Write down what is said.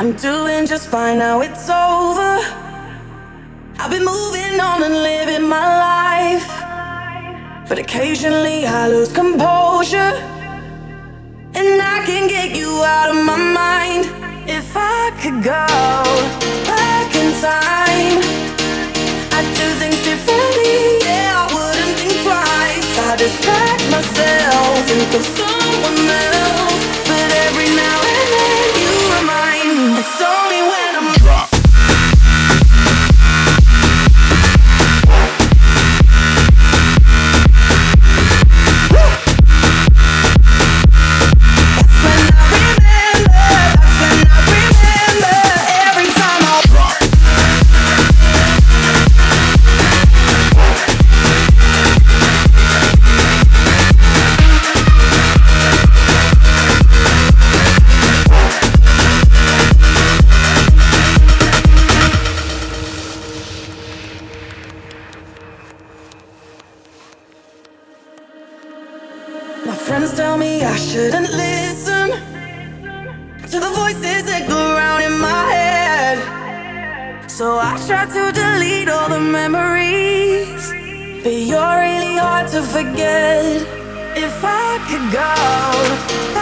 I'm doing just fine now, it's over. I've been moving on and living my life, but occasionally I lose composure, and I can get you out of my mind. If I could go back in time, I'd do things differently, yeah, I wouldn't think twice. I distract myself, think of someone else, but every now and then you remind me it's only when I'm drunk. My friends tell me I shouldn't listen to the voices that go round in my head, so I try to delete all the memories, but you're really hard to forget. If I could go